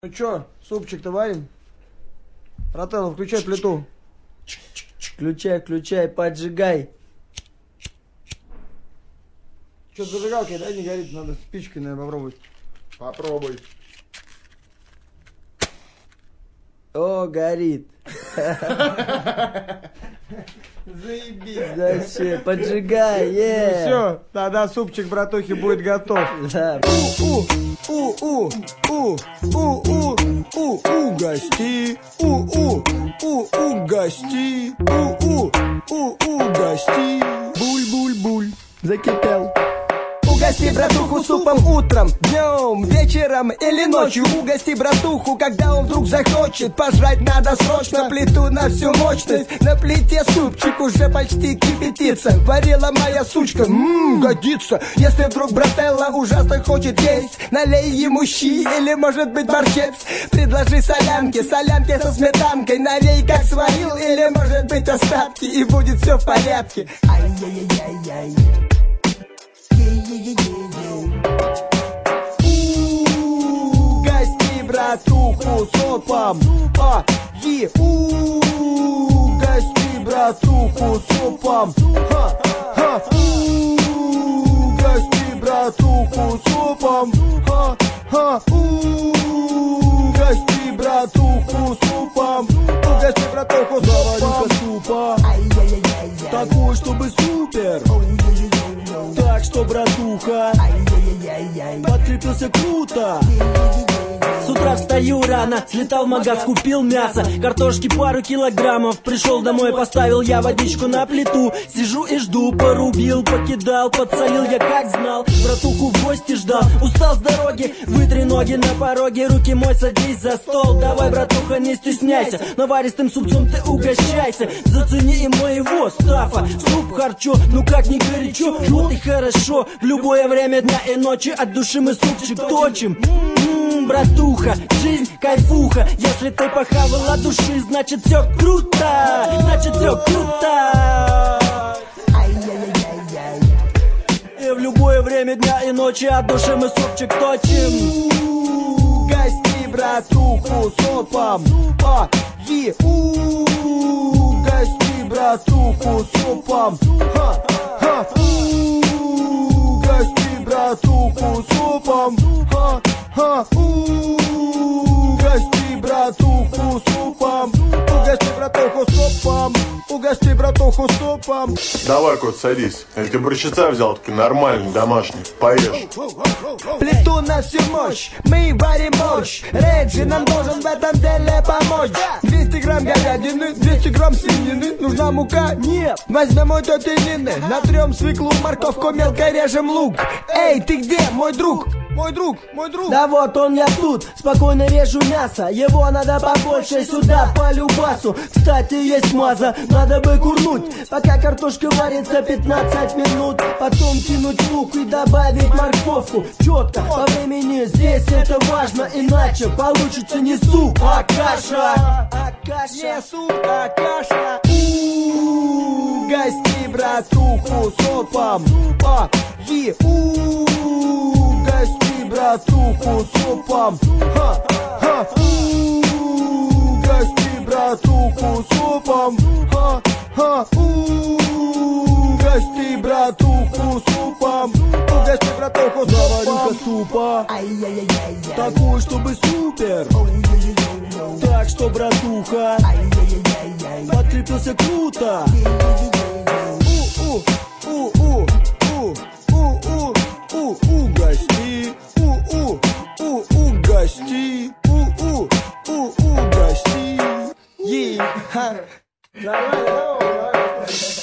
Ну чё, супчик-то варим? Брателло, включай плиту. Включай, поджигай. Чё, зажигалкой, да, не горит? Надо спичкой, наверное, попробовать. Попробуй. О, горит. Заебись. Вообще, поджигай, Ну все, тогда супчик братухи будет готов. Да. Угости, угости, угости. Буль-буль-буль, закипел. Угости братуху супом утром, днем, вечером или ночью. Угости братуху, когда он вдруг захочет. Пожрать надо срочно, плиту на всю мощность. На плите супчик уже почти кипятится. Варила моя сучка, годится. Если вдруг брателло ужасно хочет есть, налей ему щи или может быть борщец. Предложи солянки со сметанкой. Налей как сварил или может быть остатки. И будет все в порядке. Ай-яй-яй-яй. Угости братуху супом, угости братуху супом, угости братуху супом, угости братуху супом, угости братуху супом, такой, чтобы супер. Так что, братуха, подкрепился круто. С утра встаю рано, слетал в магаз, купил мясо, картошки пару килограммов. Пришел домой, поставил я водичку на плиту. Сижу и жду, порубил, покидал, подсолил я как знал. Братуху в гости ждал, устал с дороги. Вытри ноги на пороге, руки мой, садись за стол. Давай, братуха, не стесняйся, наваристым супцом ты угощайся. Зацени и моего стафа, суп харчо, ну как не горячо. Вот и хорошо, в любое время дня и ночи от души мы супчик точим. Братуха, жизнь кайфуха. Если ты похавал от души, значит все круто. Значит все круто. И в любое время дня и ночи от души мы супчик точим. Угости братуху супом, угости братуху супом, угости братуху супом, угости братуху супом, угости братуху супом, угости братуху супом. Давай, кот, садись. Я тебе борщица взял, такой нормальный, домашний. Поешь. Плиту на всю мощь, мы варим борщ. Реджи нам должен в этом деле помочь. 200 грамм говядины, 200 грамм свинины. Нужна мука? Нет. Возьмем у тети Нины. Натрем свеклу, морковку, мелко режем лук. Эй, ты где, мой друг? Мой друг. Да вот он я тут, спокойно режу мясо. Его надо побольше сюда, по любасу. Кстати, есть маза, надо бы курнуть. Пока картошка варится 15 минут. Потом кинуть лук и добавить морковку. Четко, по времени здесь это важно. Иначе получится не суп, а каша. Не суп, а каша. Угости братуху супом, угости братуху супом, угости братуху супом, угости братуху супом, угости братуху заварю-ка супа, такой, чтобы супер. Так что, братуха, подкрепился круто. Угости, угости, угости. Нормально.